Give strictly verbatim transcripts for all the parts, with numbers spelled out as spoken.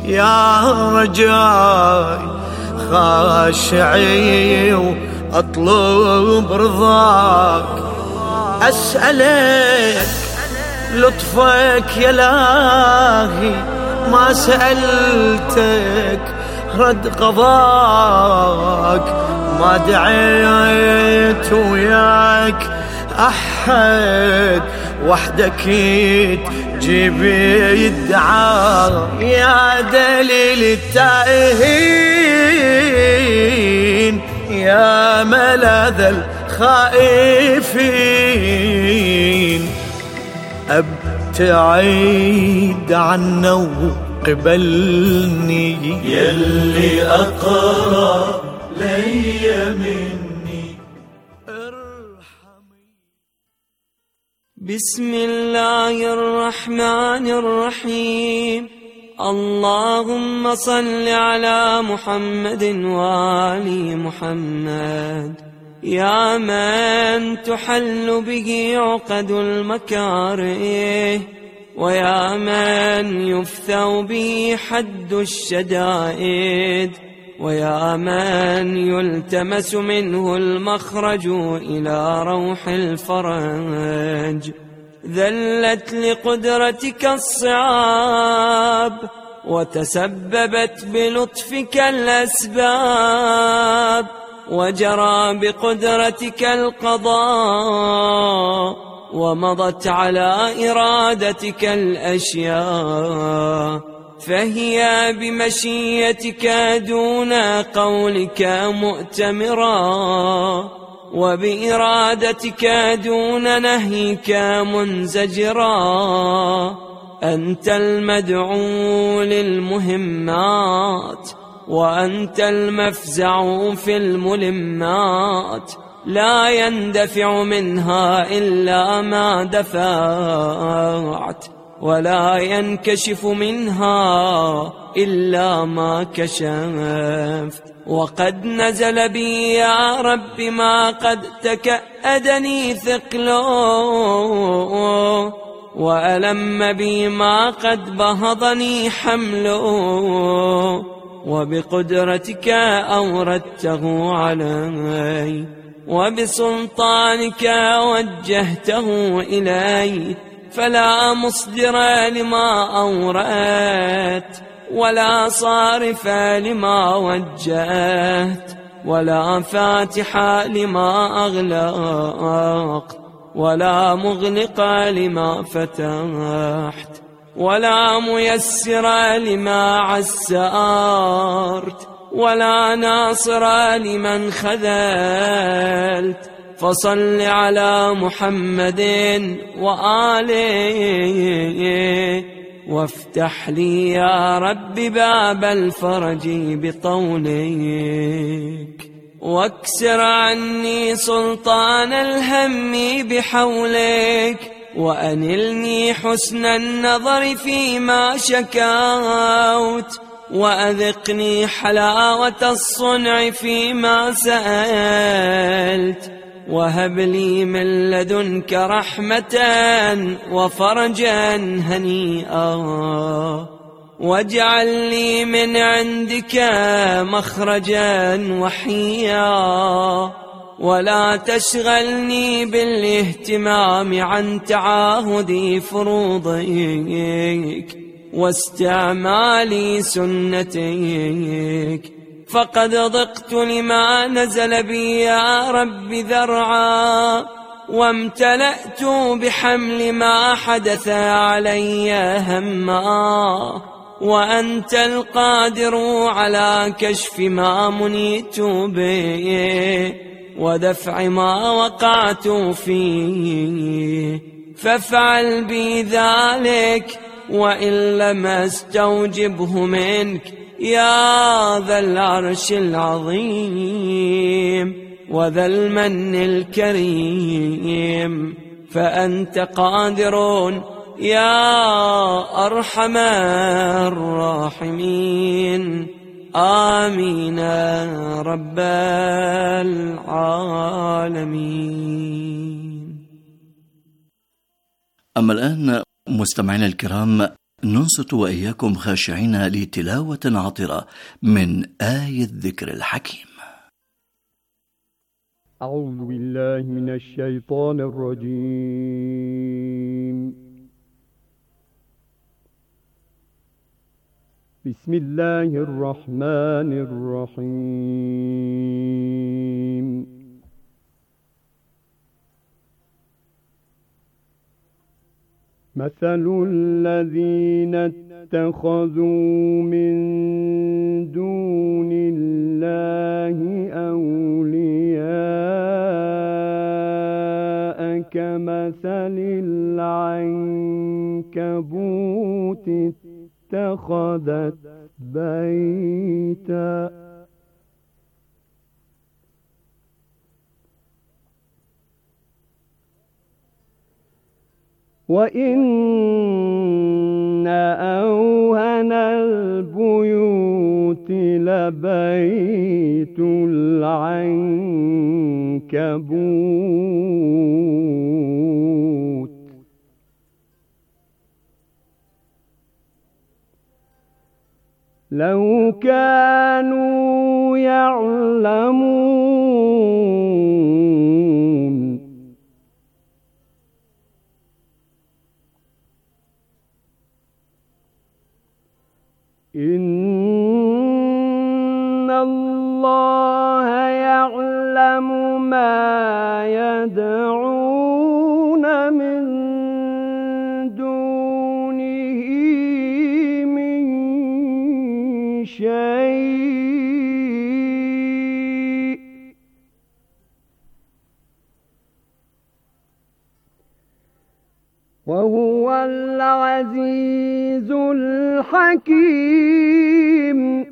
يا رجاي خاشعي وأطلب رضاك، أسألك لطفك يا لاهي، ما سألتك رد قضاك، ما دعيت وياك أحد، وحدك تجيب يدعى يا دليل التائهين، يا ملاذ الخائفين. ابتعد عنا وقبلني يلي أقرب لي مني. بسم الله الرحمن الرحيم. اللهم صل على محمد وآل محمد، يا من تحل به عقد المكاره، ويا من يفثو به حد الشدائد، ويا من يلتمس منه المخرج إلى روح الفرج. ذلت لقدرتك الصعاب، وتسببت بلطفك الأسباب، وجرى بقدرتك القضاء، ومضت على إرادتك الأشياء، فهي بمشيتك دون قولك مؤتمرا، وبإرادتك دون نهيك منزجرا. أنت المدعو للمهمات، وأنت المفزع في الملمات، لا يندفع منها إلا ما دفعت، ولا ينكشف منها إلا ما كشفت. وقد نزل بي يا رب ما قد تكأدني ثقله، وألم بي ما قد بهضني حمله، وبقدرتك أوردته علي، وبسلطانك وجهته إلي، فلا مصدر لما أوردت، ولا صارف لما وجهت، ولا فاتح لما أغلقت، ولا مغلق لما فتحت، ولا ميسر لما عسرت، ولا ناصر لمن خذلت. فصل على محمد وآله، وافتح لي يا رب باب الفرج بطولك، واكسر عني سلطان الهم بحولك، وأنلني حسن النظر فيما شكوت، وأذقني حلاوة الصنع فيما سألت، وهب لي من لدنك رحمة وفرجا هنيئا، واجعل لي من عندك مخرجا وحيا، ولا تشغلني بالاهتمام عن تعاهد فروضك واستعمال سنتك، فقد ضقت لما نزل بي يا رب ذرعا، وامتلأت بحمل ما حدث علي هما، وأنت القادر على كشف ما منيت به، ودفع ما وقعت فيه، فافعل بي ذلك، وإن لم استوجبه منك يا ذا العرش العظيم وذا المن الكريم، فأنت قادر يا أرحم الراحمين. آمين رب العالمين. أما الآن مستمعينا الكرام ننصت وإياكم خاشعين لتلاوة عطرة من آية الذكر الحكيم. أعوذ بالله من الشيطان الرجيم. بسم الله الرحمن الرحيم. مثل الذين اتخذوا من دون الله أولياء كمثل العنكبوت اتخذت بيتا وإن أوهن البيوت لبيت العنكبوت لو كانوا يعلمون إن الله يعلم ما يدعون من دونه من شيء وهو العزيز الحكيم.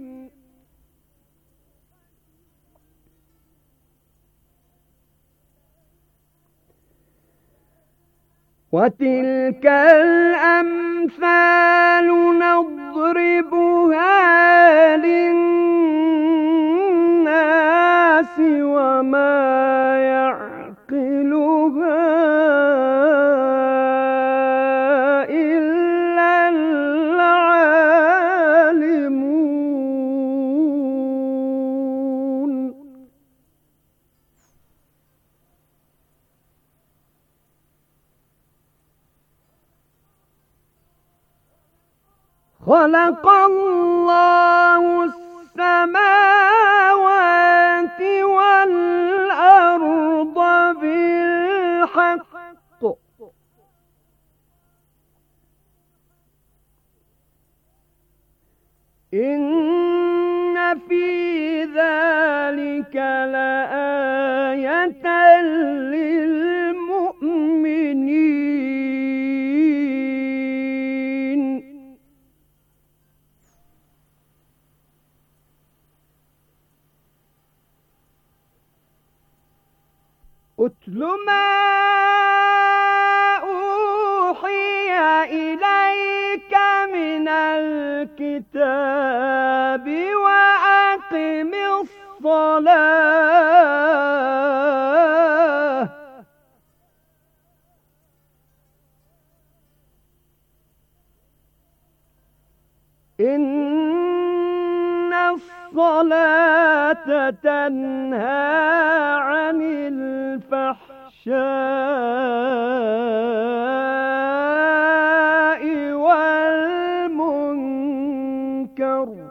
وتلك الأمثال نضربها للناس وما يعقلها إلا العالمون. خلق الله السماوات والأرض بالحق إن في ذلك لآية للمؤمنين. أتل ما أوحي إليك من الكتاب وأقم الصلاة إن الصلاة تنهى عن الفحشاء والمنكر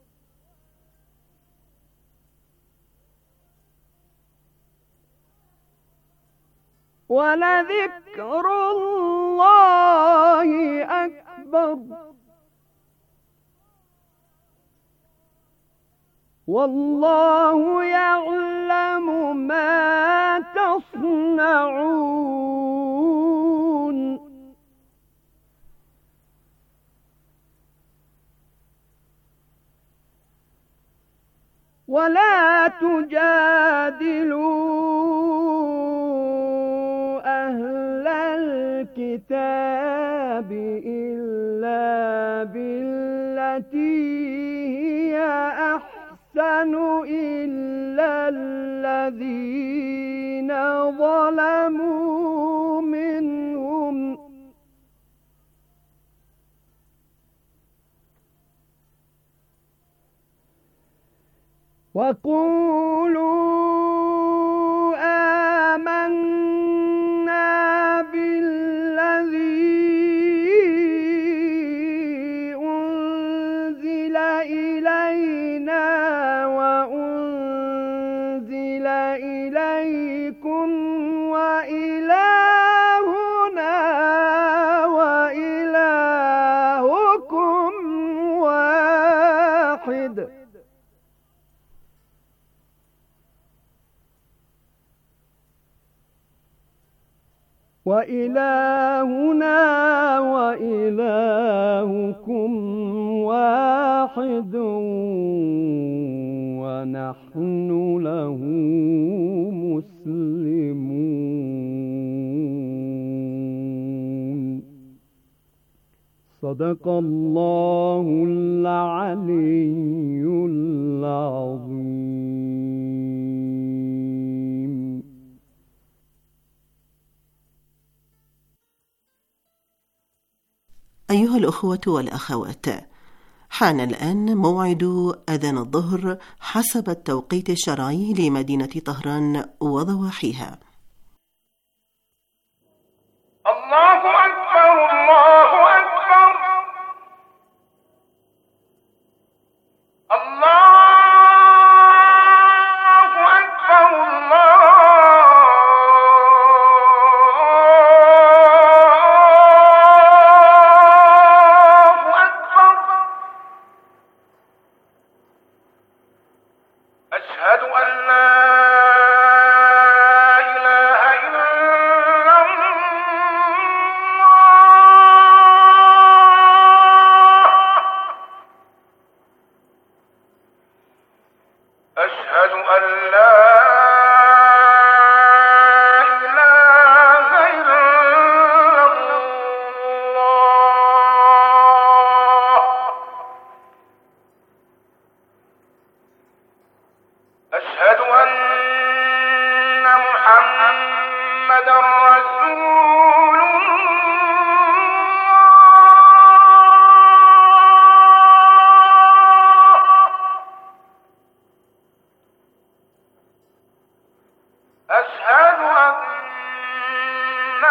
ولذكر الله أكبر والله يعلم ما تصنعون. ولا تجادلوا أهل الكتاب إلا بالتي هي أحسن إلا الذين ظلموا منهم وقولوا آمنا بالذي أنزل إلينا وأنزل إليكم وإلهنا وإلهكم واحد وإلهنا وإلهكم واحد ونحن له مسلمون. صدق الله العلي العظيم. أيها الأخوة والأخوات، حان الآن موعد أذان الظهر حسب التوقيت الشرعي لمدينة طهران وضواحيها. الله أكبر الله أكبر الله أكبر الله أكبر. أشهد أن لا أشهد أن لا إله إلا الله. أشهد أن محمدا رسول أشهد أن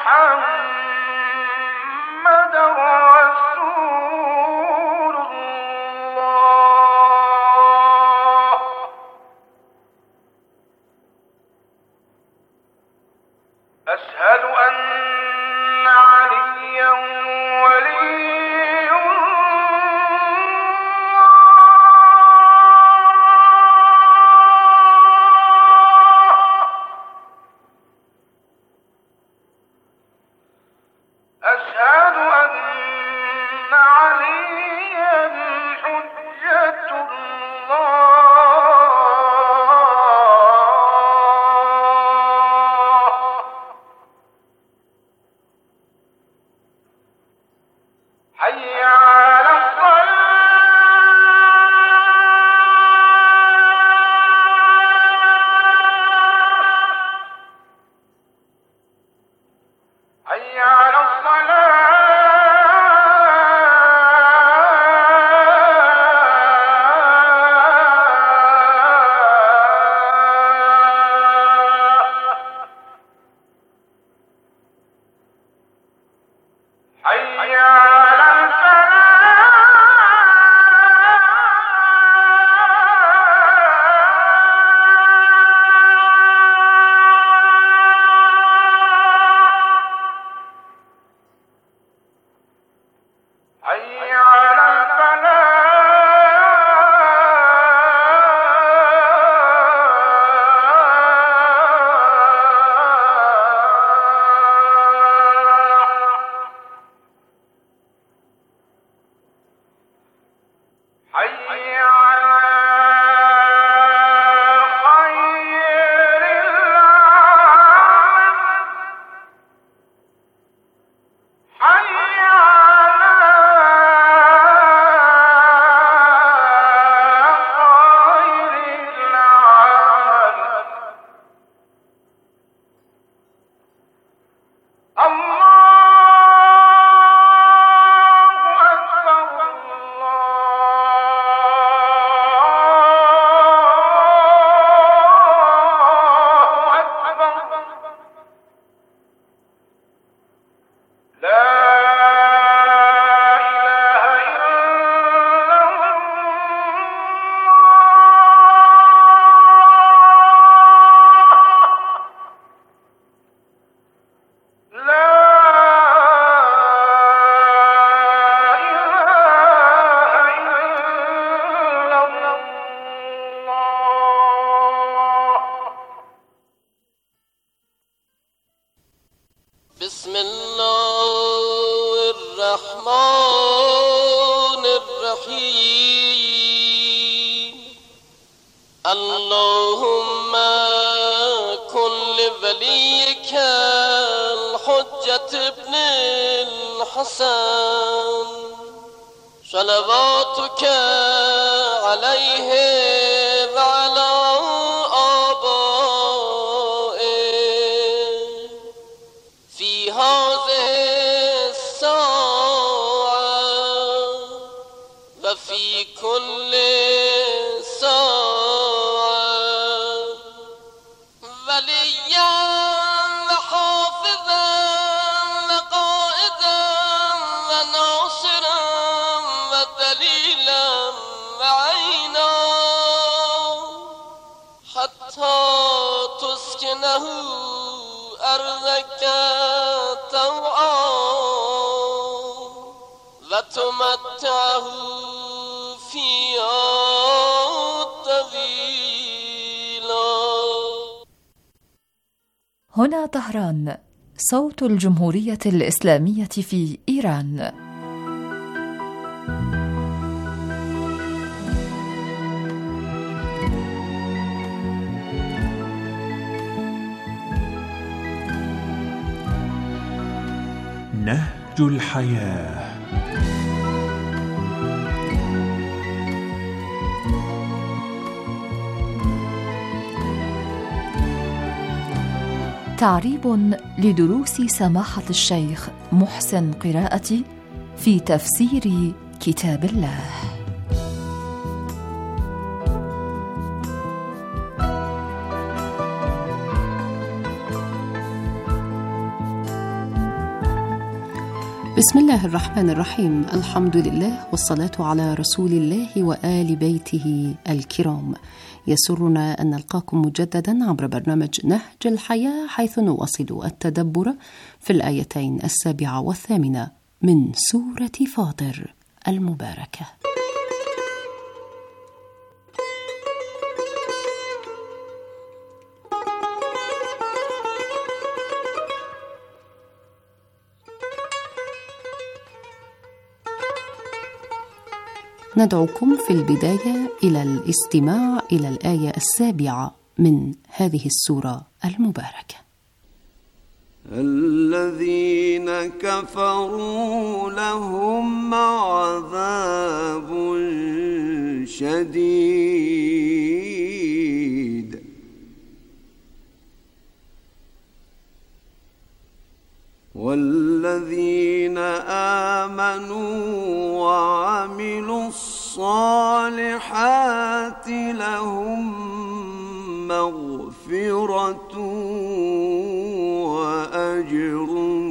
محمدا رسول الله. أشهد أن عليا ولي أشهد أن عليا حجة الله. حي على الصلاة حي على حي على الفلاح حي على حي على خير العمل حي على خير العمل. الله أكبر الله اللهم كن لوليك الحجة ابن الحسن صلواتك عليه وعلى آبائه في هذه الساعة وفي كل تسكنه أرضك طوعا وتمتعه فيها طويلا. هنا طهران، صوت الجمهورية الإسلامية في إيران. نهج الحياة. تعريب لدروس سماحة الشيخ محسن قراءتي في تفسير كتاب الله. بسم الله الرحمن الرحيم. الحمد لله والصلاة على رسول الله وآل بيته الكرام. يسرنا أن نلقاكم مجددا عبر برنامج نهج الحياة، حيث نواصل التدبر في الآيتين السابعة والثامنة من سورة فاطر المباركة. ندعوكم في البداية إلى الاستماع إلى الآية السابعة من هذه السورة المباركة. الذين كفروا لهم عذاب شديد والذين آمنوا وعملوا الصالحات لهم مغفرة وأجر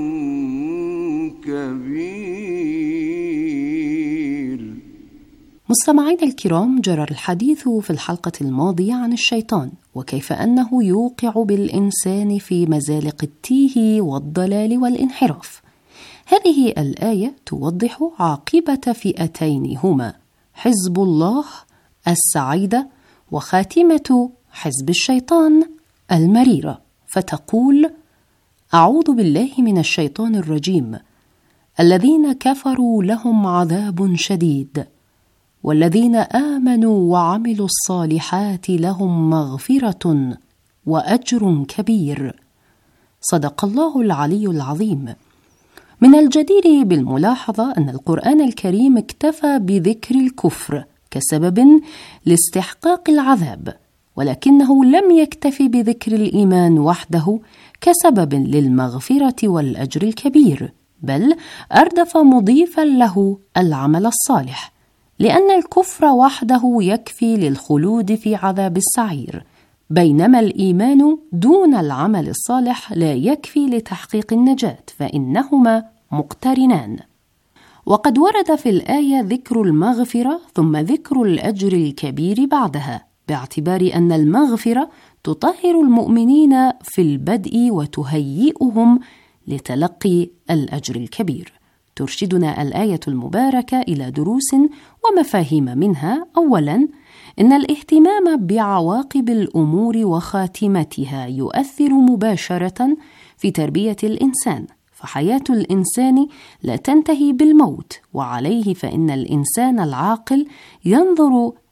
كبير. مستمعينا الكرام، جرى الحديث في الحلقة الماضية عن الشيطان وكيف أنه يوقع بالإنسان في مزالق التيه والضلال والانحراف. هذه الآية توضح عاقبة فئتين هما حزب الله السعيدة وخاتمة حزب الشيطان المريرة، فتقول: أعوذ بالله من الشيطان الرجيم. الذين كفروا لهم عذاب شديد والذين آمنوا وعملوا الصالحات لهم مغفرة وأجر كبير. صدق الله العلي العظيم. من الجدير بالملاحظة أن القرآن الكريم اكتفى بذكر الكفر كسبب لاستحقاق العذاب، ولكنه لم يكتفي بذكر الإيمان وحده كسبب للمغفرة والأجر الكبير، بل أردف مضيفا له العمل الصالح، لأن الكفر وحده يكفي للخلود في عذاب السعير، بينما الإيمان دون العمل الصالح لا يكفي لتحقيق النجاة، فإنهما مقترنان. وقد ورد في الآية ذكر المغفرة ثم ذكر الأجر الكبير بعدها، باعتبار أن المغفرة تطهر المؤمنين في البدء وتهيئهم لتلقي الأجر الكبير. ترشدنا الآية المباركة إلى دروس ومفاهيم منها: أولاً، إن الاهتمام بعواقب الأمور وخاتمتها يؤثر مباشرة في تربية الإنسان، فحياة الإنسان لا تنتهي بالموت، وعليه فإن الإنسان العاقل ينظر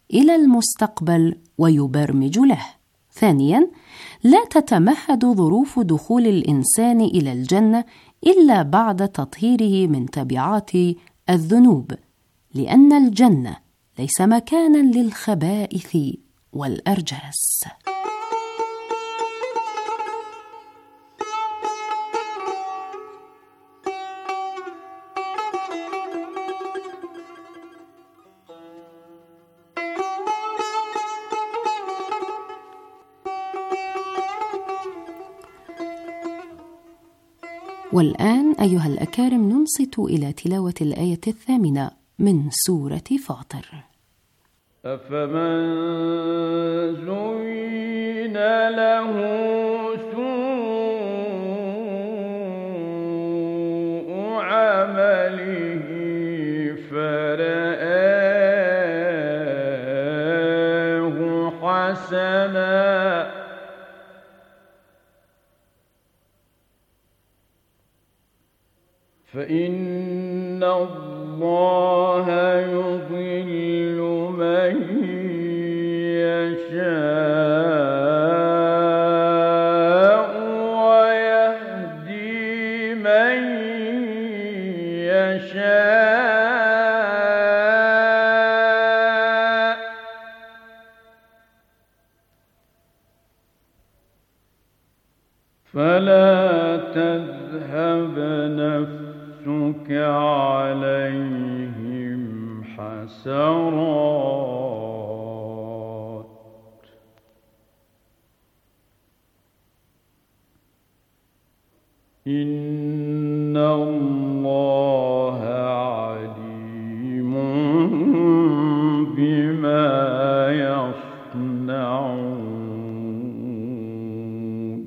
إلى المستقبل ويبرمج له. ثانياً، لا تتمهد ظروف دخول الإنسان إلى الجنة إلا بعد تطهيره من تبعات الذنوب، لأن الجنة ليس مكاناً للخبائث والأرجاس. والآن أيها الأكارم ننصت إلى تلاوة الآية الثامنة من سورة فاطر. أفمن زين له سوء عمله فرآه حسنا فإن الله يضل من يشاء ويهدي من يشاء فلا تذهب نفسك عليهم حسرات إن الله عليم بما يصنعون.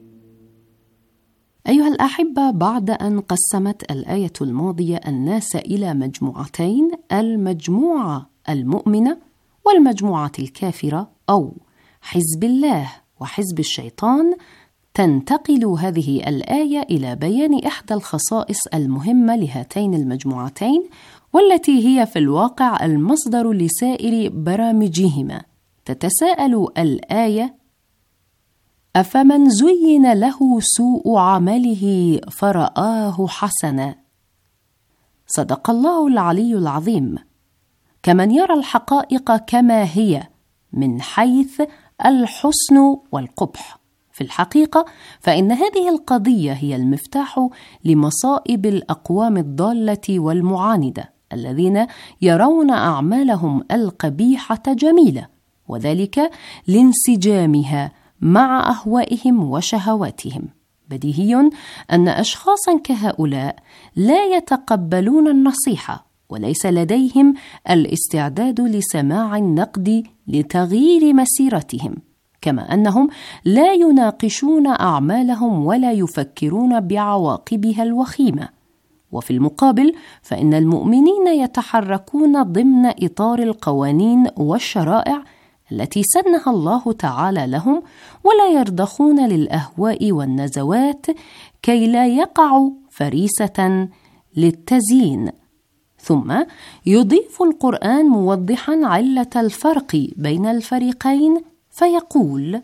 أيها الأحبة، بعد أن قسمت الآية الماضية الناس إلى مجموعتين، المجموعة المؤمنة والمجموعة الكافرة أو حزب الله وحزب الشيطان، تنتقل هذه الآية إلى بيان إحدى الخصائص المهمة لهاتين المجموعتين، والتي هي في الواقع المصدر لسائر برامجهما. تتساءل الآية: أفمن زين له سوء عمله فرآه حسنا؟ صدق الله العلي العظيم. كمن يرى الحقائق كما هي من حيث الحسن والقبح. في الحقيقة فإن هذه القضية هي المفتاح لمصائب الأقوام الضالة والمعاندة الذين يرون أعمالهم القبيحة جميلة، وذلك لانسجامها مع أهوائهم وشهواتهم. بديهي أن أشخاصا كهؤلاء لا يتقبلون النصيحة، وليس لديهم الاستعداد لسماع النقد لتغيير مسيرتهم، كما أنهم لا يناقشون أعمالهم ولا يفكرون بعواقبها الوخيمة. وفي المقابل فإن المؤمنين يتحركون ضمن إطار القوانين والشرائع التي سنها الله تعالى لهم، ولا يرضخون للأهواء والنزوات كي لا يقعوا فريسة للتزيين. ثم يضيف القرآن موضحا علة الفرق بين الفريقين فيقول: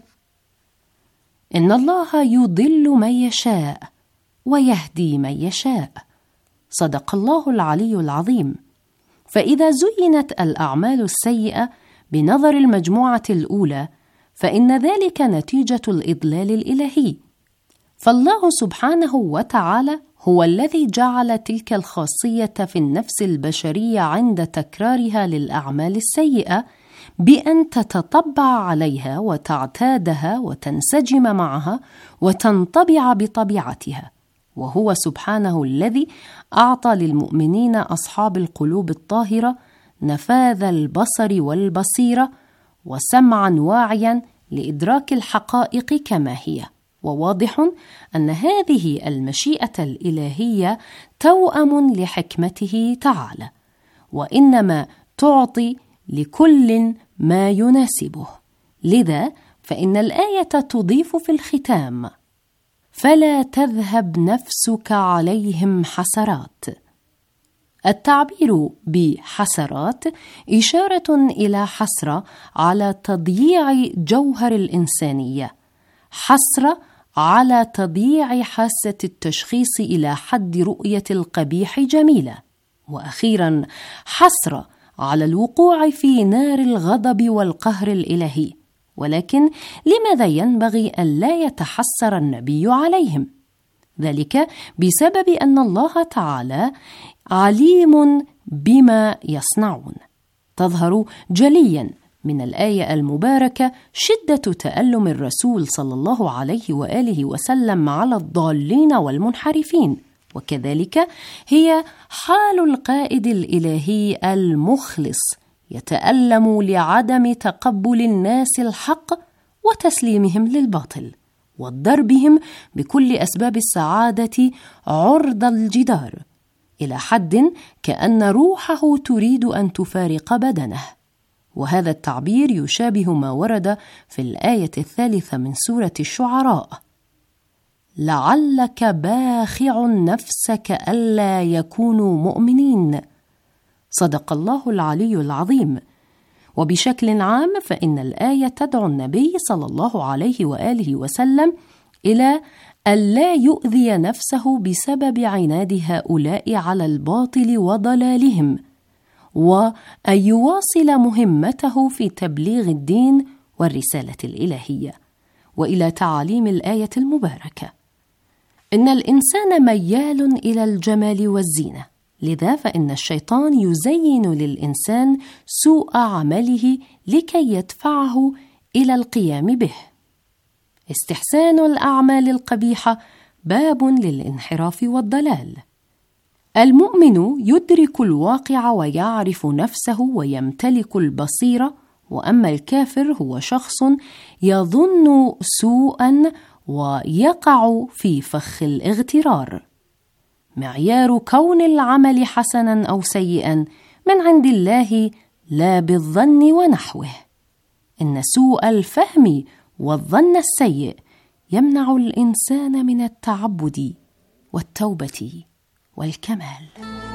إن الله يضل من يشاء ويهدي من يشاء. صدق الله العلي العظيم. فإذا زينت الأعمال السيئة بنظر المجموعة الأولى فإن ذلك نتيجة الإضلال الإلهي، فالله سبحانه وتعالى هو الذي جعل تلك الخاصية في النفس البشرية عند تكرارها للأعمال السيئة بأن تتطبع عليها وتعتادها وتنسجم معها وتنطبع بطبيعتها. وهو سبحانه الذي أعطى للمؤمنين أصحاب القلوب الطاهرة نفاذ البصر والبصيرة وسمعا واعيا لإدراك الحقائق كما هي. وواضح أن هذه المشيئة الإلهية توأم لحكمته تعالى، وإنما تعطي لكل ما يناسبه. لذا فإن الآية تضيف في الختام: فلا تذهب نفسك عليهم حسرات، التعبير بحسرات إشارة إلى حسرة على تضييع جوهر الإنسانية، حسرة على تضييع حاسة التشخيص إلى حد رؤية القبيح جميلة، وأخيرا حسرة على الوقوع في نار الغضب والقهر الإلهي. ولكن لماذا ينبغي أن لا يتحسر النبي عليهم؟ ذلك بسبب أن الله تعالى عليم بما يصنعون. تظهر جليا من الآية المباركة شدة تألم الرسول صلى الله عليه وآله وسلم على الضالين والمنحرفين، وكذلك هي حال القائد الإلهي المخلص يتألم لعدم تقبل الناس الحق وتسليمهم للباطل وضربهم بكل أسباب السعادة عرض الجدار، إلى حد كأن روحه تريد أن تفارق بدنه. وهذا التعبير يشابه ما ورد في الآية الثالثة من سورة الشعراء: لعلك باخع نفسك ألا يكونوا مؤمنين. صدق الله العلي العظيم. وبشكل عام فإن الآية تدعو النبي صلى الله عليه وآله وسلم إلى ألا يؤذي نفسه بسبب عناد هؤلاء على الباطل وضلالهم، وأن يواصل مهمته في تبليغ الدين والرسالة الإلهية. وإلى تعاليم الآية المباركة: إن الإنسان ميال إلى الجمال والزينة، لذا فإن الشيطان يزين للإنسان سوء عمله لكي يدفعه إلى القيام به. استحسان الأعمال القبيحة باب للانحراف والضلال. المؤمن يدرك الواقع ويعرف نفسه ويمتلك البصيرة، وأما الكافر هو شخص يظن سوءا ويقع في فخ الاغترار. معيار كون العمل حسنا أو سيئا من عند الله لا بالظن ونحوه. إن سوء الفهم والظن السيء يمنع الإنسان من التعبد والتوبة والكمال.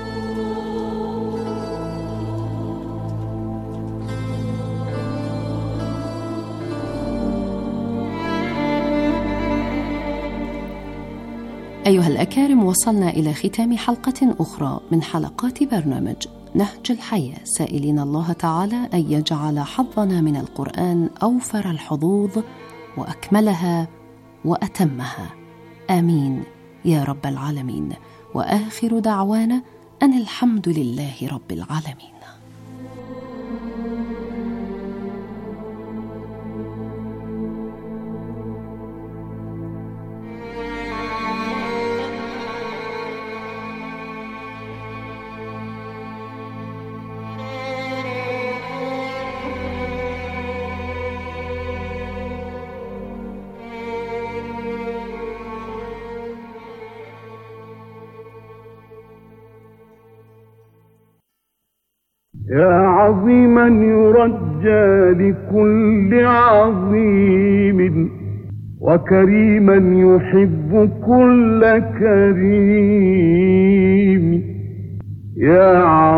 أيها الأكارم، وصلنا إلى ختام حلقة أخرى من حلقات برنامج نهج الحياة، سائلين الله تعالى أن يجعل حظنا من القرآن أوفر الحظوظ وأكملها وأتمها، آمين يا رب العالمين. وآخر دعوانا أن الحمد لله رب العالمين. يا عظيما يرجى لكل عظيم، وكريما يحب كل كريم. يا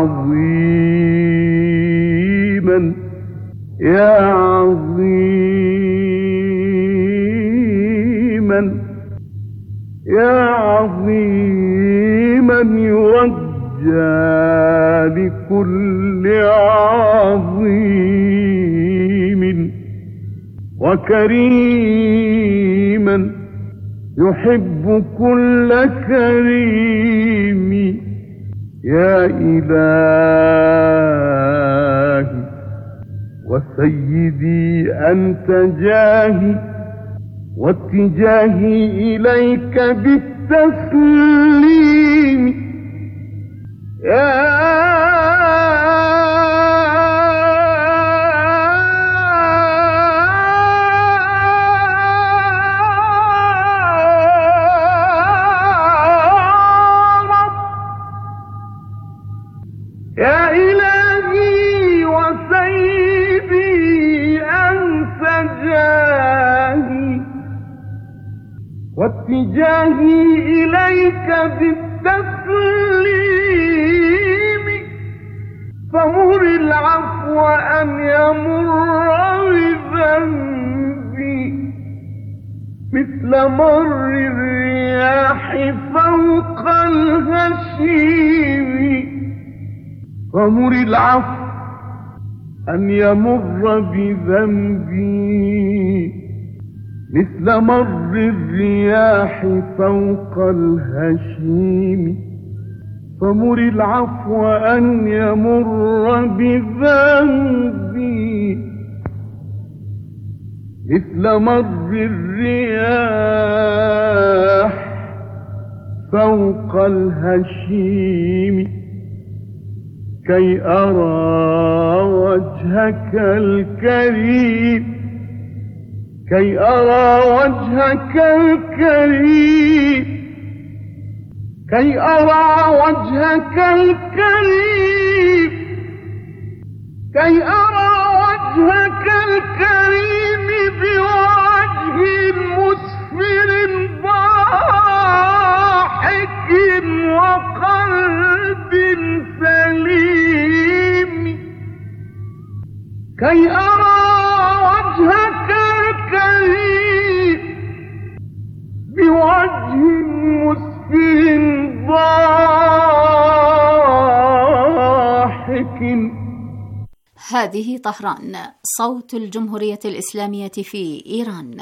عظيما يا عظيما يا عظيما يرجى لكل عظيم، وكريما يحب كل كريم. يا إلهي وسيدي أنت جاهي، واتجاهي إليك بالتسليم. يا يا إلهي وسيدي أنت جاهي، واتجاهي إليك بالتسليم. العفو أن يمر بذنبي مثل مر الرياح فوق الغشيم. فمر العفو أن يمر بذنبي مثل مر الرياح فوق الهشيم. فمر العفو أن يمر بذنبي مثل مر الرياح فوق الهشيم. كي أرى وجهك الكريم كي أرى وجهك الكريم كي أرى وجهك الكريم كي أرى وجهك الكريم بوجه مسفر ضاحك وقلب سليم. كي أرى وجهك الكريم بوجه مسفر ضاحك. هذه طهران، صوت الجمهورية الإسلامية في إيران.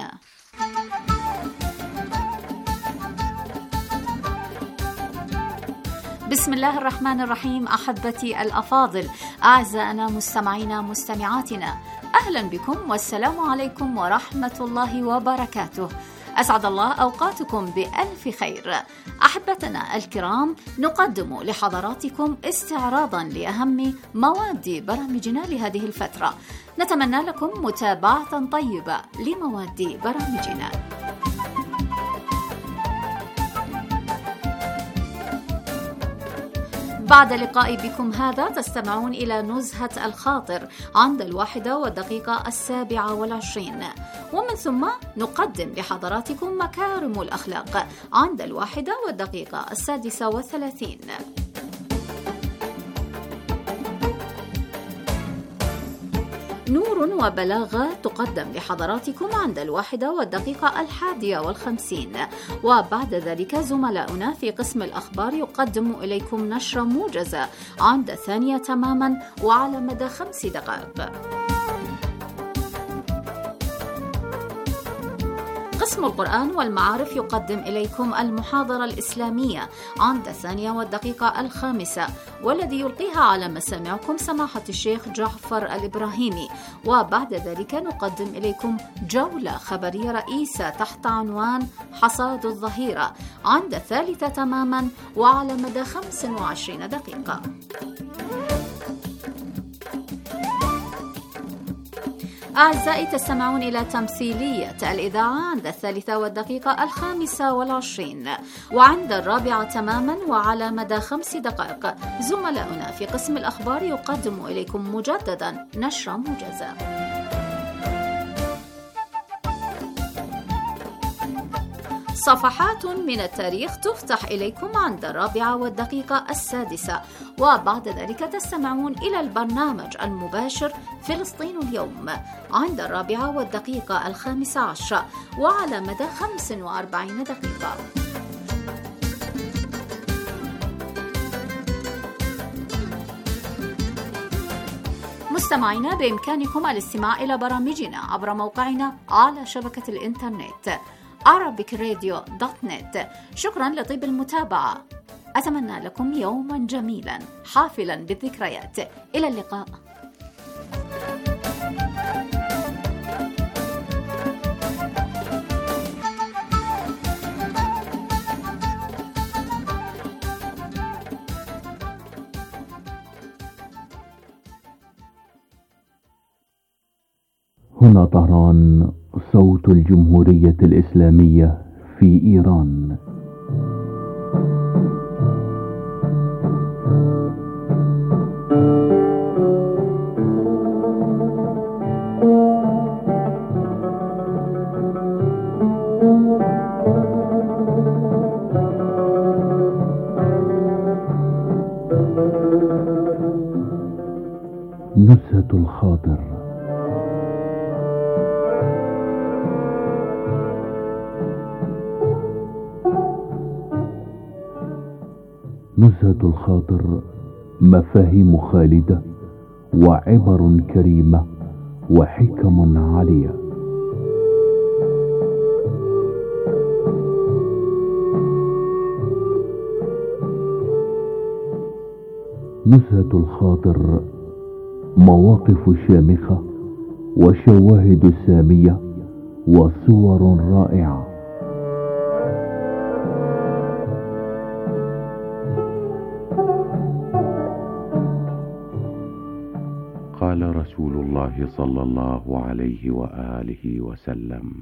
بسم الله الرحمن الرحيم. أحبتي الأفاضل، أعزائنا مستمعينا مستمعاتنا، أهلا بكم والسلام عليكم ورحمة الله وبركاته. أسعد الله أوقاتكم بألف خير. أحبتنا الكرام، نقدم لحضراتكم استعراضا لأهم مواد برامجنا لهذه الفترة. نتمنى لكم متابعة طيبة لمواد برامجنا. بعد لقائي بكم هذا تستمعون إلى نزهة الخاطر عند الواحدة والدقيقة السابعة والعشرين، ومن ثم نقدم لحضراتكم مكارم الأخلاق عند الواحدة والدقيقة السادسة والثلاثين. نور وبلاغة تقدم لحضراتكم عند الواحدة والدقيقة الحادية والخمسين، وبعد ذلك زملاؤنا في قسم الأخبار يقدم إليكم نشرة موجزة عند الثانية تماما وعلى مدى خمس دقائق. قسم القرآن والمعارف يقدم إليكم المحاضرة الإسلامية عند الثانية والدقيقة الخامسة، والذي يلقيها على مسامعكم سماحة الشيخ جعفر الإبراهيمي. وبعد ذلك نقدم إليكم جولة خبرية رئيسة تحت عنوان حصاد الظهيرة عند الثالثة تماما وعلى مدى خمس وعشرين دقيقة. أعزائي، تستمعون إلى تمثيلية الإذاعة عند الثالثة والدقيقة الخامسة والعشرين، وعند الرابعة تماما وعلى مدى خمس دقائق زملاؤنا في قسم الأخبار يقدم إليكم مجددا نشرة موجزة. صفحات من التاريخ تفتح إليكم عند الرابعة والدقيقة السادسة، وبعد ذلك تستمعون إلى البرنامج المباشر فلسطين اليوم عند الرابعة والدقيقة الخامسة عشر وعلى مدى خمس وأربعين دقيقة. مستمعينا، بإمكانكم الاستماع إلى برامجنا عبر موقعنا على شبكة الإنترنت arabic radio دوت نت. شكرا لطيب المتابعة. أتمنى لكم يوما جميلا حافلا بالذكريات. إلى اللقاء. هنا طهران، صوت الجمهورية الإسلامية في إيران. نزهة الخاطر. نزهة الخاطر مفاهيم خالدة وعبر كريمة وحكم عالية. نزهة الخاطر مواقف شامخة وشواهد سامية وصور رائعة. قال رسول الله صلى الله عليه وآله وسلم: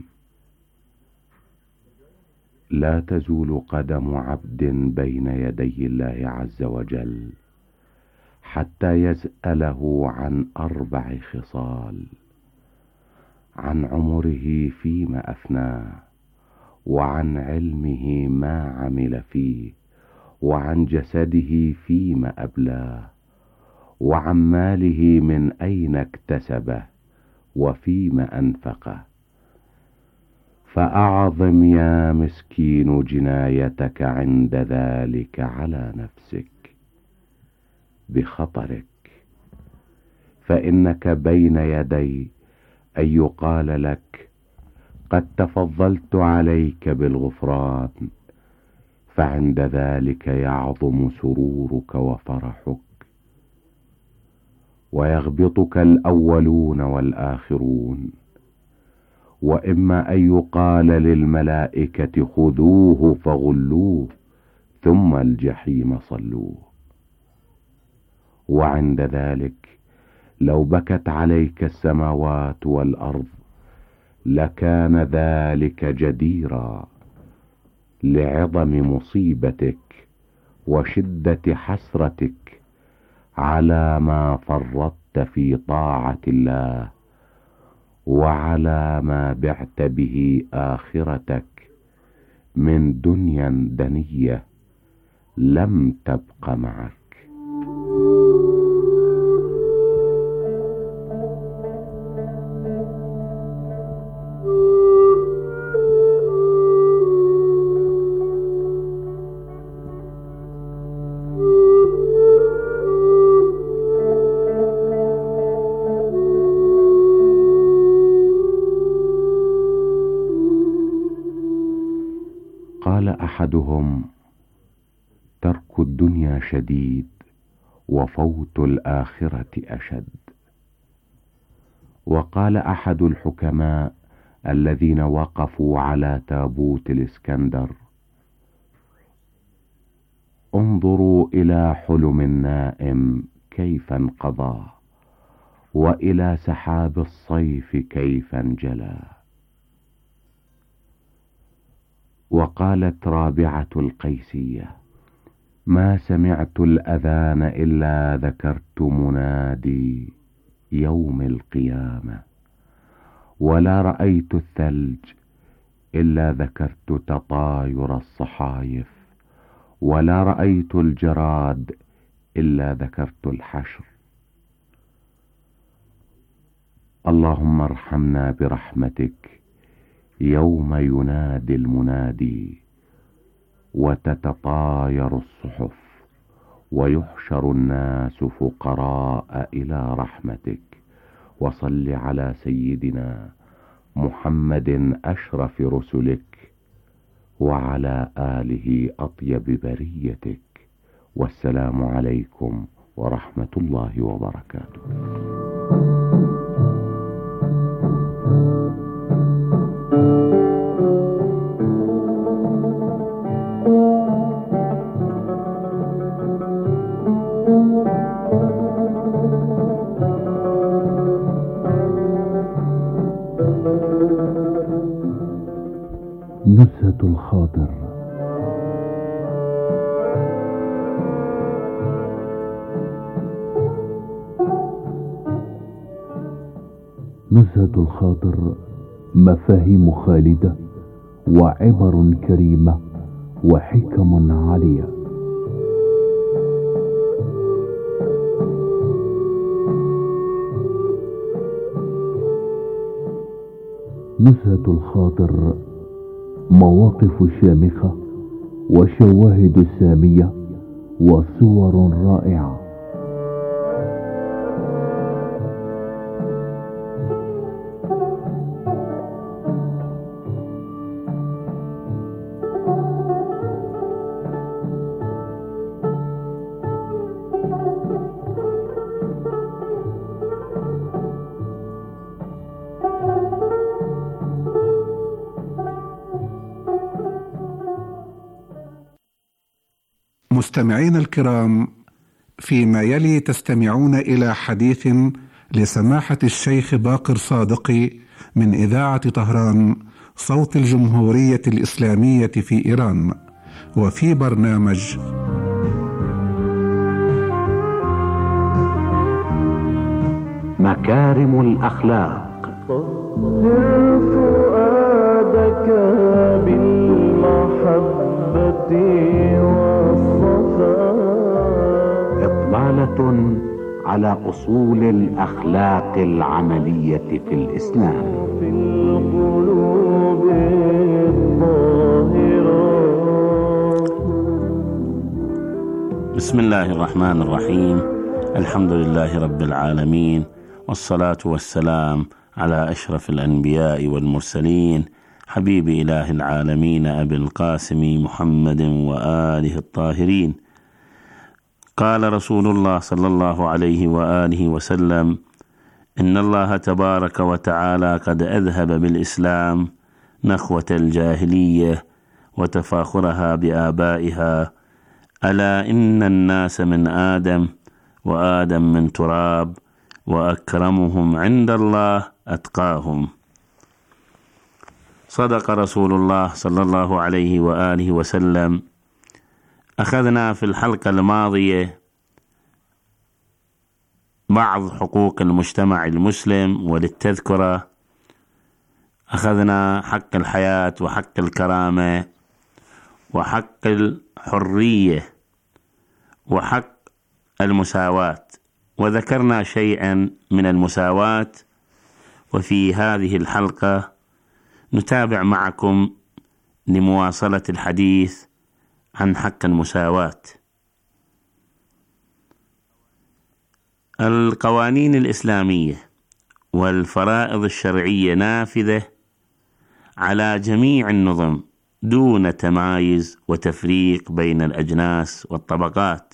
لا تزول قدم عبد بين يدي الله عز وجل حتى يسأله عن أربع خصال: عن عمره فيما أفناه، وعن علمه ما عمل فيه، وعن جسده فيما أبلاه، وعن ماله من أين اكتسبه وفيما أنفقه. فأعظم يا مسكين جنايتك عند ذلك على نفسك بخطرك، فإنك بين يدي أن يقال لك: قد تفضلت عليك بالغفران، فعند ذلك يعظم سرورك وفرحك، ويغبطك الأولون والآخرون. وإما أن يقال للملائكة: خذوه فغلوه ثم الجحيم صلوه. وعند ذلك لو بكت عليك السماوات والأرض لكان ذلك جديرا لعظم مصيبتك وشدة حسرتك على ما فرطت في طاعة الله، وعلى ما بعت به آخرتك من دنيا دنية لم تبق معك. قال أحدهم: ترك الدنيا شديد وفوت الآخرة أشد. وقال أحد الحكماء الذين وقفوا على تابوت الإسكندر: انظروا إلى حلم النائم كيف انقضى، وإلى سحاب الصيف كيف انجلى. وقالت رابعة القيسية: ما سمعت الأذان إلا ذكرت منادي يوم القيامة، ولا رأيت الثلج إلا ذكرت تطاير الصحايف، ولا رأيت الجراد إلا ذكرت الحشر. اللهم ارحمنا برحمتك يوم ينادي المنادي وتتطاير الصحف ويحشر الناس فقراء إلى رحمتك. وصل على سيدنا محمد أشرف رسلك وعلى آله أطيب بريتك. والسلام عليكم ورحمة الله وبركاته. نزهة الخاطر. نزهة الخاطر مفاهيم خالدة وعبر كريمة وحكم عالية. نزهة الخاطر، مواقف شامخة وشواهد سامية وصور رائعة. مستمعين الكرام، فيما يلي تستمعون إلى حديث لسماحة الشيخ باقر صادقي من إذاعة طهران صوت الجمهورية الإسلامية في إيران، وفي برنامج مكارم الأخلاق. فؤادك بالمحبة إطلالة على أصول الأخلاق العملية في الإسلام. في القلوب الطاهرة. بسم الله الرحمن الرحيم. الحمد لله رب العالمين، والصلاة والسلام على أشرف الأنبياء والمرسلين، حبيب إله العالمين أبي القاسم محمد وآله الطاهرين. قال رسول الله صلى الله عليه وآله وسلم: إن الله تبارك وتعالى قد أذهب بالإسلام نخوة الجاهلية وتفاخرها بآبائها، ألا إن الناس من آدم وآدم من تراب، وأكرمهم عند الله أتقاهم. صدق رسول الله صلى الله عليه وآله وسلم. أخذنا في الحلقة الماضية بعض حقوق المجتمع المسلم، وللتذكرة أخذنا حق الحياة وحق الكرامة وحق الحرية وحق المساواة، وذكرنا شيئا من المساواة. وفي هذه الحلقة نتابع معكم لمواصلة الحديث عن حق المساواة. القوانين الإسلامية والفرائض الشرعية نافذة على جميع النظم دون تمايز وتفريق بين الأجناس والطبقات.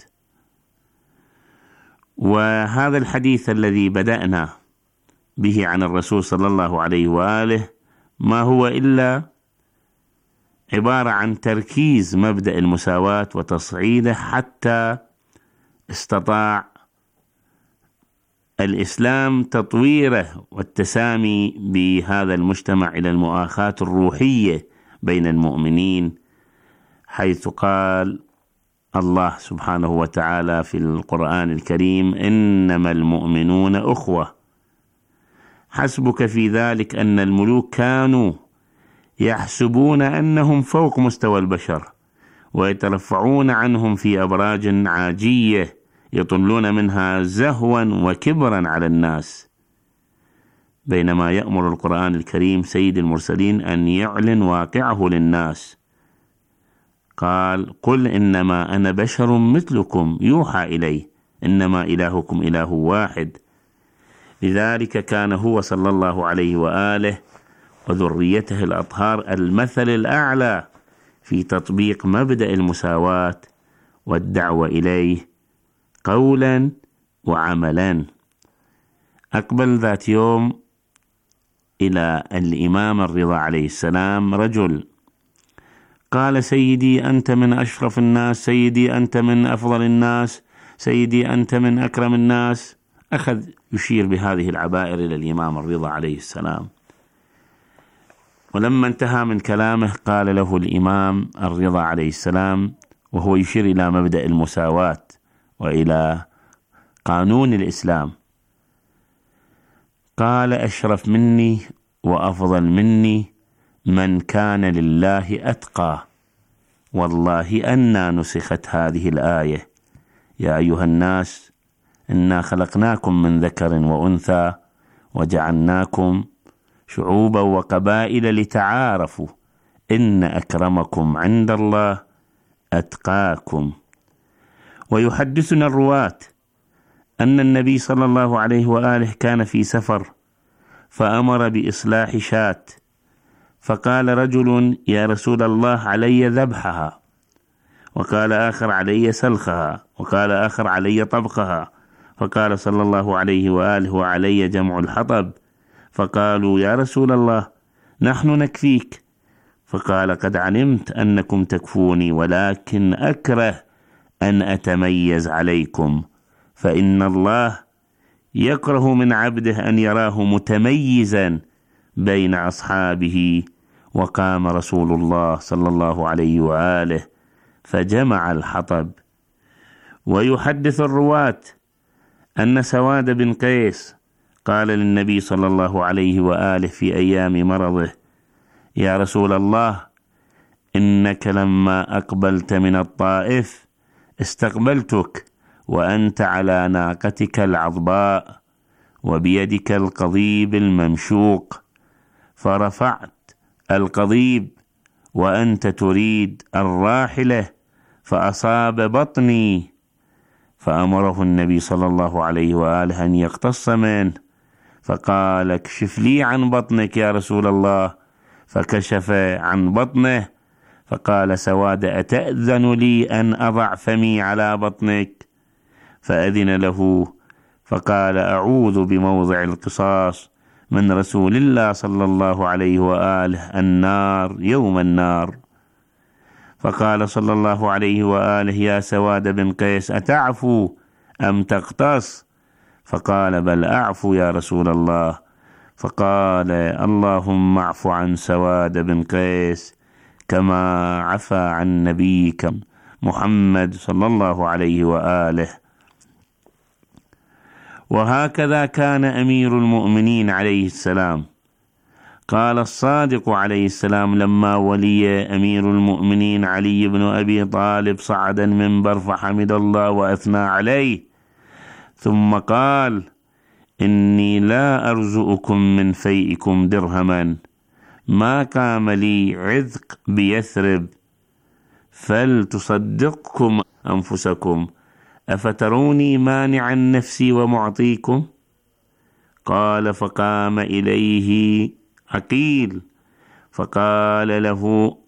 وهذا الحديث الذي بدأنا به عن الرسول صلى الله عليه وآله ما هو إلا عبارة عن تركيز مبدأ المساواة وتصعيده، حتى استطاع الإسلام تطويره والتسامي بهذا المجتمع إلى المؤاخاة الروحية بين المؤمنين، حيث قال الله سبحانه وتعالى في القرآن الكريم: إنما المؤمنون أخوة. حسبك في ذلك أن الملوك كانوا يحسبون أنهم فوق مستوى البشر، ويترفعون عنهم في أبراج عاجية يطلون منها زهوا وكبرا على الناس، بينما يأمر القرآن الكريم سيد المرسلين أن يعلن واقعه للناس. قال: قل إنما أنا بشر مثلكم يوحى إلي إنما إلهكم إله واحد. لذلك كان هو صلى الله عليه وآله وذريته الأطهار المثل الأعلى في تطبيق مبدأ المساواة والدعوة إليه قولا وعملا. أقبل ذات يوم إلى الإمام الرضا عليه السلام رجل، قال: سيدي أنت من أشرف الناس، سيدي أنت من أفضل الناس، سيدي أنت من أكرم الناس. أخذ يشير بهذه العبائر إلى الإمام الرضا عليه السلام. ولما انتهى من كلامه قال له الإمام الرضا عليه السلام، وهو يشير إلى مبدأ المساواة وإلى قانون الإسلام، قال: أشرف مني وأفضل مني من كان لله أتقى. والله أنى نسخت هذه الآية: يا أيها الناس إنا خلقناكم من ذكر وأنثى وجعلناكم شعوبا وقبائل لتعارفوا، إن أكرمكم عند الله أتقاكم. ويحدثنا الرواة أن النبي صلى الله عليه وآله كان في سفر فأمر بإصلاح شاة، فقال رجل: يا رسول الله علي ذبحها، وقال آخر: علي سلخها، وقال آخر: علي طبخها، فقال صلى الله عليه وآله: وعلي جمع الحطب. فقالوا: يا رسول الله نحن نكفيك. فقال: قد علمت أنكم تكفوني، ولكن أكره أن أتميز عليكم، فإن الله يكره من عبده أن يراه متميزا بين أصحابه. وقام رسول الله صلى الله عليه وآله فجمع الحطب. ويحدث الرواة أن سواد بن قيس قال للنبي صلى الله عليه وآله في أيام مرضه: يا رسول الله، إنك لما أقبلت من الطائف استقبلتك وأنت على ناقتك العضباء وبيدك القضيب الممشوق، فرفعت القضيب وأنت تريد الراحلة فأصاب بطني، فأمره النبي صلى الله عليه وآله أن يقتص منه، فقال: اكشف لي عن بطنك يا رسول الله، فكشف عن بطنه، فقال سواد: أتأذن لي أن أضع فمي على بطنك؟ فأذن له، فقال: أعوذ بموضع القصاص من رسول الله صلى الله عليه وآله النار يوم النار. فقال صلى الله عليه وآله: يا سواد بن قيس، أتعفو أم تقتص؟ فقال: بل أعفو يا رسول الله. فقال: اللهم اعف عن سواد بن قيس كما عفى عن نبيك محمد صلى الله عليه وآله. وهكذا كان أمير المؤمنين عليه السلام. قال الصادق عليه السلام: لما ولي أمير المؤمنين علي بن أبي طالب صعد المنبر فحمد الله وأثنى عليه، ثم قال: إني لا أرزقكم من فيئكم درهما، ما قام لي عذق بيثرب، فلتصدقكم أنفسكم، أفتروني مانعا نفسي ومعطيكم؟ قال: فقام إليه عقيل فقال له: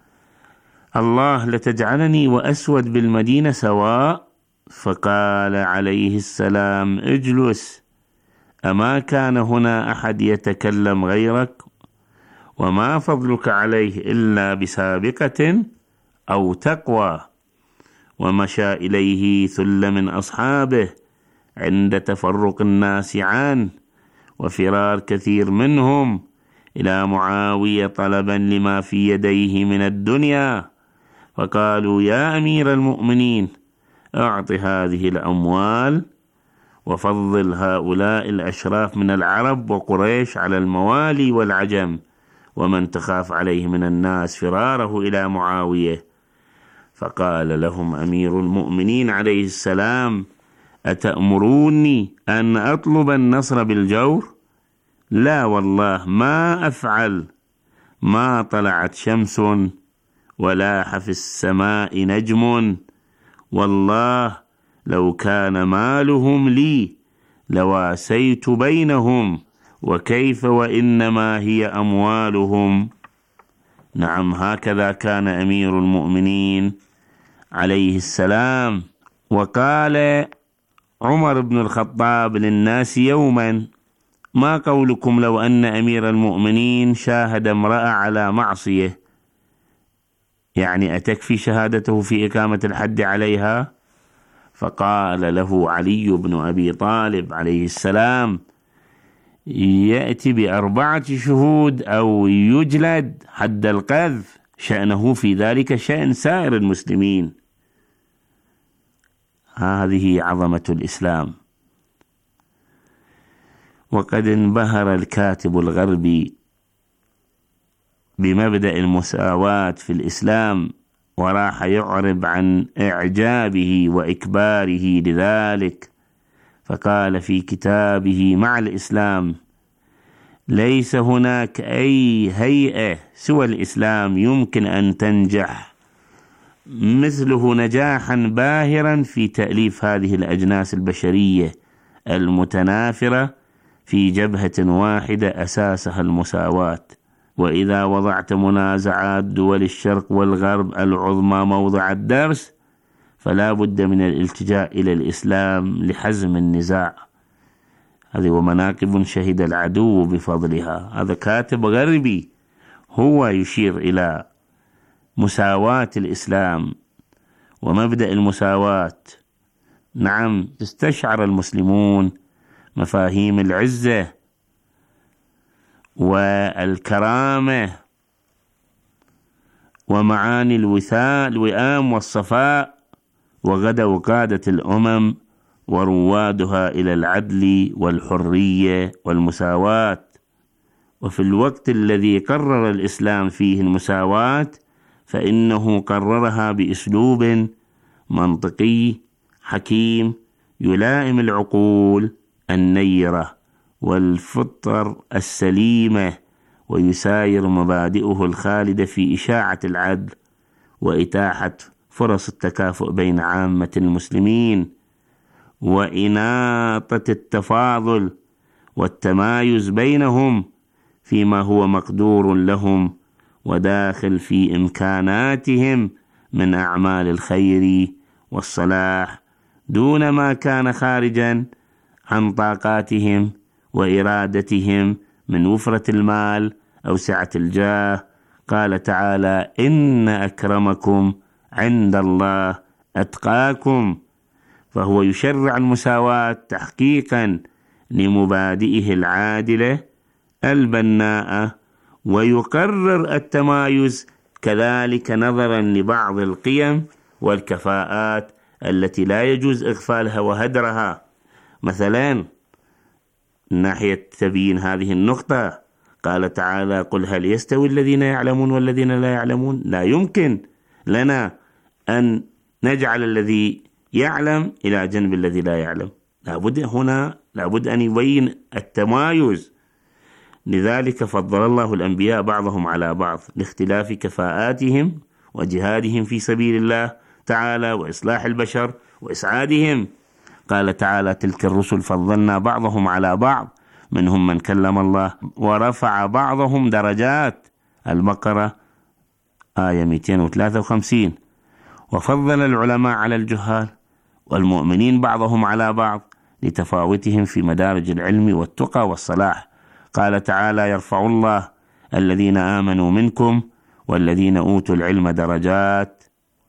الله لتجعلني وأسود بالمدينة سواء؟ فقال عليه السلام: اجلس، أما كان هنا أحد يتكلم غيرك؟ وما فضلك عليه إلا بسابقة أو تقوى. ومشى إليه ثل من أصحابه عند تفرق الناس عنه وفرار كثير منهم إلى معاوية طلبا لما في يديه من الدنيا، فقالوا: يا أمير المؤمنين، أعط هذه الأموال وفضل هؤلاء الأشراف من العرب وقريش على الموالي والعجم، ومن تخاف عليه من الناس فراره إلى معاوية. فقال لهم أمير المؤمنين عليه السلام: أتأمروني أن أطلب النصر بالجور؟ لا والله ما أفعل، ما طلعت شمس ولاح في السماء نجم، والله لو كان مالهم لي لواسيت بينهم، وكيف وإنما هي أموالهم. نعم، هكذا كان أمير المؤمنين عليه السلام. وقال عمر بن الخطاب للناس يوما: ما قولكم لو أن أمير المؤمنين شاهد امرأة على معصية، يعني أتكفي شهادته في إقامة الحد عليها؟ فقال له علي بن أبي طالب عليه السلام: يأتي بأربعة شهود أو يجلد حد القذف، شأنه في ذلك شأن سائر المسلمين. هذه عظمة الإسلام. وقد انبهر الكاتب الغربي بمبدأ المساواة في الإسلام، وراح يعرب عن إعجابه وإكباره لذلك، فقال في كتابه مع الإسلام: ليس هناك أي هيئة سوى الإسلام يمكن أن تنجح مثله نجاحا باهرا في تأليف هذه الأجناس البشرية المتنافرة في جبهة واحدة أساسها المساواة. وإذا وضعت منازعات دول الشرق والغرب العظمى موضع الدرس فلا بد من الالتجاء إلى الإسلام لحزم النزاع. هذه ومناقب شهد العدو بفضلها. هذا كاتب غربي هو يشير إلى مساواة الإسلام ومبدأ المساواة. نعم، استشعر المسلمون مفاهيم العزة والكرامة ومعاني الوثاء الوئام والصفاء، وغدوا قادة الأمم وروادها إلى العدل والحرية والمساواة. وفي الوقت الذي قرر الإسلام فيه المساواة فإنه قررها بأسلوب منطقي حكيم يلائم العقول النيرة والفطر السليمة، ويساير مبادئه الخالدة في إشاعة العدل وإتاحة فرص التكافؤ بين عامة المسلمين وإناطة التفاضل والتمايز بينهم فيما هو مقدور لهم وداخل في إمكاناتهم من أعمال الخير والصلاح، دون ما كان خارجا عن طاقاتهم وإرادتهم من وفرة المال أو سعة الجاه. قال تعالى: إن أكرمكم عند الله أتقاكم. فهو يشرع المساواة تحقيقا لمبادئه العادلة البناءة، ويقرر التمايز كذلك نظرا لبعض القيم والكفاءات التي لا يجوز إغفالها وهدرها. مثلا ناحية تبيين هذه النقطة قال تعالى: قل هل يستوي الذين يعلمون والذين لا يعلمون؟ لا يمكن لنا أن نجعل الذي يعلم إلى جنب الذي لا يعلم، لابد هنا لابد أن يبين التمايز. لذلك فضل الله الأنبياء بعضهم على بعض لاختلاف كفاءاتهم وجهادهم في سبيل الله تعالى وإصلاح البشر وإسعادهم. قال تعالى: تلك الرسل فضلنا بعضهم على بعض منهم من كلم الله ورفع بعضهم درجات. البقرة آية مئتين وثلاثة وخمسين. وفضل العلماء على الجهال والمؤمنين بعضهم على بعض لتفاوتهم في مدارج العلم والتقى والصلاح. قال تعالى: يرفع الله الذين آمنوا منكم والذين أوتوا العلم درجات.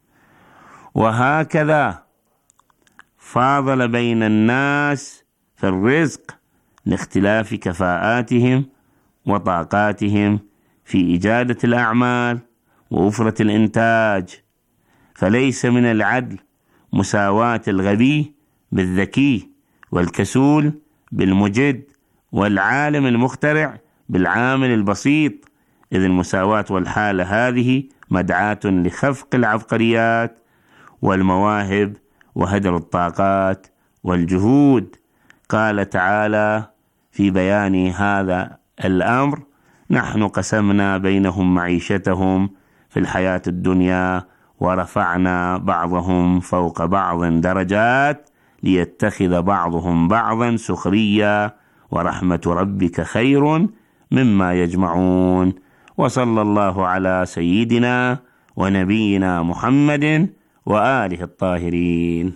وهكذا فاضل بين الناس في الرزق لاختلاف كفاءاتهم وطاقاتهم في إجادة الأعمال ووفرة الإنتاج. فليس من العدل مساواة الغبي بالذكي والكسول بالمجد والعالم المخترع بالعامل البسيط، إذ المساواة والحالة هذه مدعاة لخفق العبقريات والمواهب وهدر الطاقات والجهود. قال تعالى في بيان هذا الأمر: نحن قسمنا بينهم معيشتهم في الحياة الدنيا ورفعنا بعضهم فوق بعض درجات ليتخذ بعضهم بعضا سخريا ورحمة ربك خير مما يجمعون. وصلى الله على سيدنا ونبينا محمد وآله الطاهرين.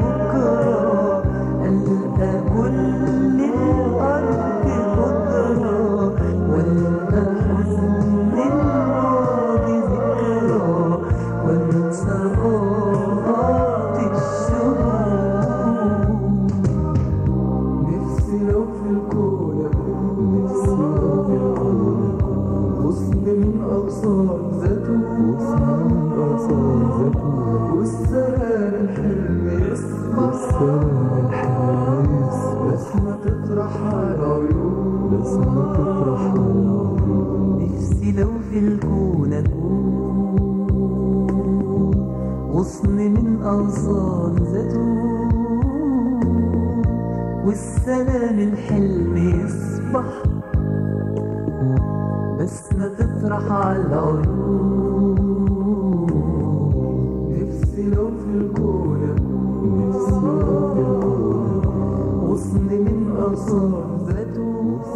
كل الأرض خضرا نفسي لو في الكون أكون غصن من أغصان زيتون، والسلام الحلم يصبح بسمة تطرح على العيون. نفسي لو في الكون أكون غصن من أغصان زيتون.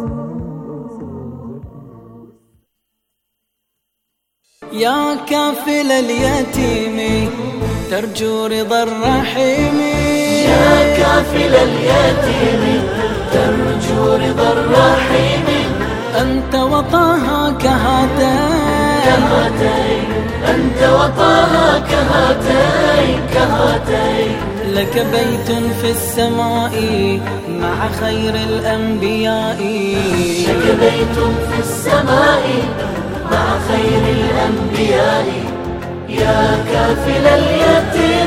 يا كافل اليتيم ترجو رضا الرحيم، يا كافل اليتيم ترجو رضا الرحيم. أنت وطاها كهاتين كهاتين، أنت وطاها كهاتين كهاتين. لك بيت في السماء مع خير الأنبياء، لك بيت في السماء مع خير الأنبياء. يا كافل اليتيم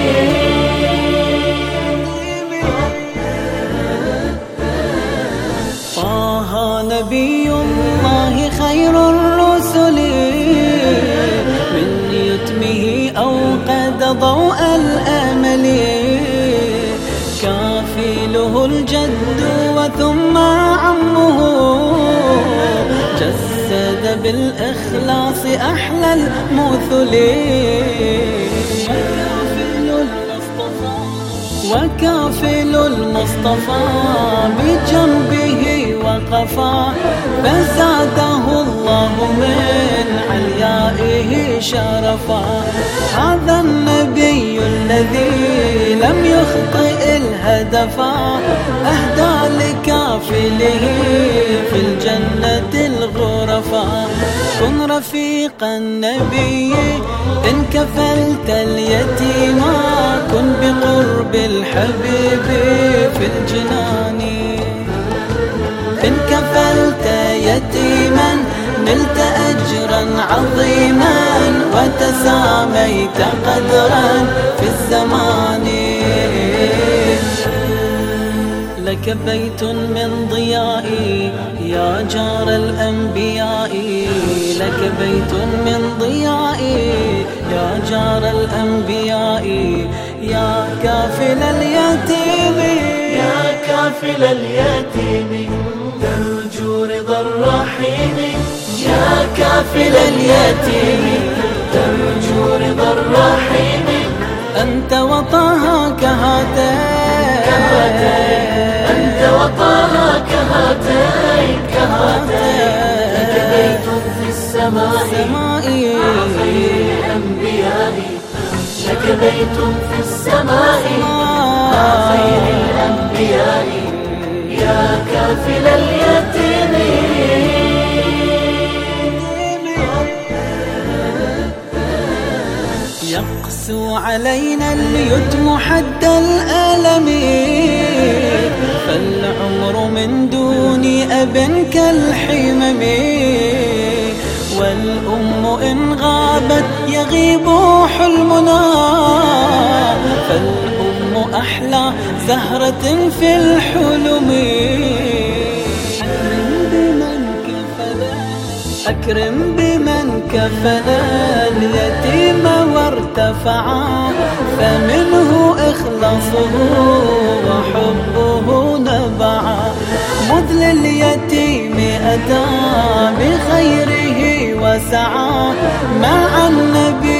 طه نبي الله خير الرسل، من يتمه أوقد ضوء الأمل. كافله الجد وثم عمه، جسد بالإخلاص أحلى المثل. وكافل المصطفى بجنبه وقفا، فزاده الله من عليائه شرفا. هذا النبي الذي لم يخطئ الهدفا، أهدى لكافله في الجنة الغرفا. كن رفيق النبي إن كفلت اليتيما، كن بقرب الحبيب في الجنان. إن كفلت يتيما نلت أجرا عظيما، وتساميت قدرا في الزمان. لك بيت من ضيائي يا جار الأنبياء، لك بيت من ضيائي يا جار الأنبياء. يا كافل اليتيم، يا كافل اليتيم ترجو رضا الرحيم. يا كافل اليتيم ترجو رضا الرحيم. أنت وطاها كهاتين أنت وطاها كهاتين كهاتين. لك بيت في السماء مع خير الأنبياء. لك بيت في السماء مع خير الأنبياء. يا كافل اليتيم يقسو علينا اليتم حد الألم، فالعمر من دون أب كالحمم. والأم إن غابت يغيب حلمنا، فالأم أحلى زهرة في الحلم. أكرم بمن كفنا اليتيم وارتفعا، فمنه إخلاصه وحبه نبعا. مذ لليتيم أتى بخيره وسعى، مع النبي